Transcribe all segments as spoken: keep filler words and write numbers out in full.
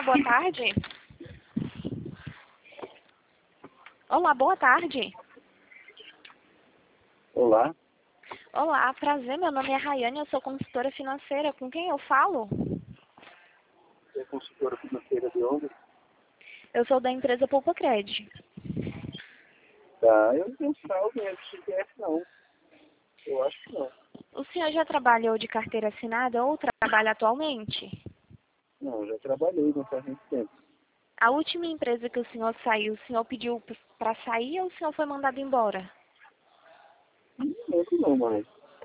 Olá, boa tarde. Olá, boa tarde. Olá, Olá, prazer, meu nome é Rayane, eu sou consultora financeira. Com quem eu falo? você é consultora financeira de onde? Eu sou da empresa Poupa Cred. Tá, eu não tenho saldo em F G T S não. Eu acho que não. O senhor já trabalhou de carteira assinada ou trabalha atualmente? Não, já trabalhei não faz muito tempo. A última empresa que o senhor saiu, o senhor pediu para sair ou o senhor foi mandado embora? Não lembro não, mas...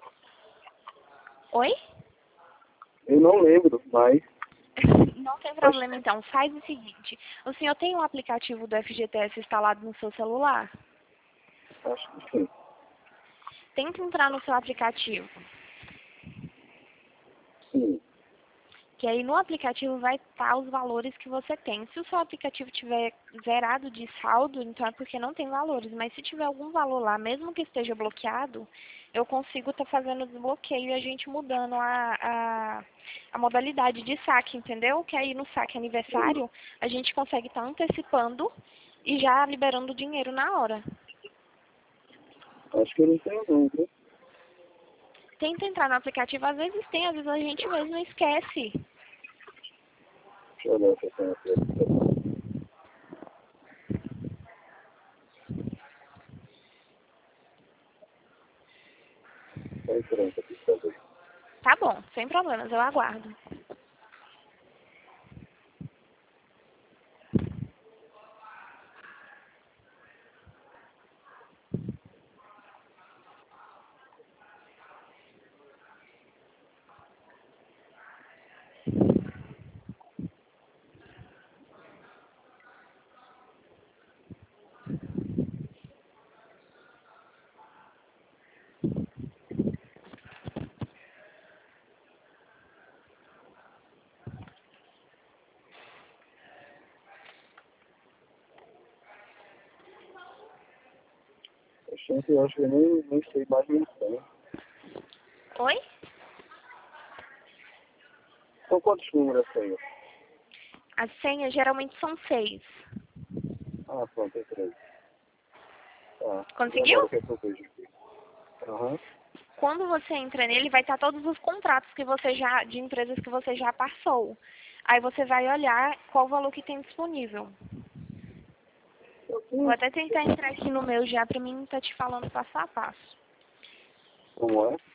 Oi? Eu não lembro, mas... Não tem Acho, problema então. Faz o seguinte, o senhor tem um aplicativo do F G T S instalado no seu celular? acho que sim. Tenta entrar no seu aplicativo. Sim. Que aí no aplicativo vai estar os valores que você tem. Se o seu aplicativo tiver zerado de saldo, então é porque não tem valores. Mas se tiver algum valor lá, mesmo que esteja bloqueado, eu consigo estar fazendo o desbloqueio e a gente mudando a, a, a modalidade de saque, entendeu? Que aí no saque aniversário, a gente consegue estar antecipando e já liberando o dinheiro na hora. Acho que eu não tenho não, viu? Tenta entrar no aplicativo, às vezes tem, às vezes a gente mesmo esquece. Deixa eu olhar se eu tenho aqui a aplicação. Tá entrando aqui, tá bem. Tá bom, sem problemas, eu aguardo. Gente, eu acho que eu nem, nem sei mais minha senha. Oi? São quantos números a senha? As senhas geralmente são seis. Ah, pronto, entrei. Tá. E Conseguiu? agora o que é que eu vejo aqui? Aham. Quando você entra nele, vai estar todos os contratos que você já, de empresas que você já passou. Aí você vai olhar qual o valor que tem disponível. Eu Vou tenho... até tentar entrar aqui no meu já para mim estar te falando passo a passo. Como é?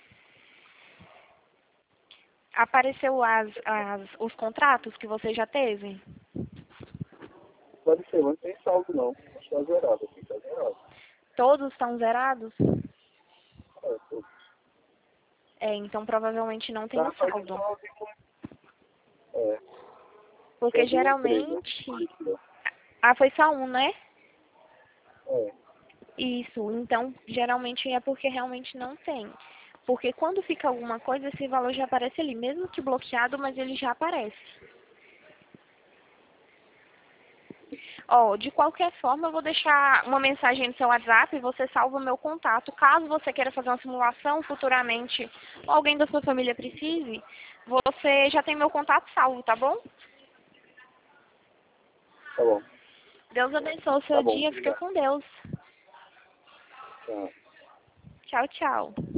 Apareceu as, as, os contratos que você já teve? Pode ser, mas não tem saldo não. Acho que tá zerado aqui, tá zerado. Todos estão zerados? É, tô... É, então provavelmente não tem Tá, o faz um saldo. saldo. É, Porque é de uma empresa. geralmente... Ah, foi só um, né? É, Isso, então geralmente é porque realmente não tem. Porque quando fica alguma coisa, esse valor já aparece ali, mesmo que bloqueado, mas ele já aparece. Ó, de qualquer forma, eu vou deixar uma mensagem no seu WhatsApp e você salva o meu contato. Caso você queira fazer uma simulação futuramente, ou alguém da sua família precise, você já tem meu contato salvo, tá bom? tá bom. Deus abençoe o Tá seu bom, dia, fica obrigado. com Deus. Tchau. Tchau, tchau.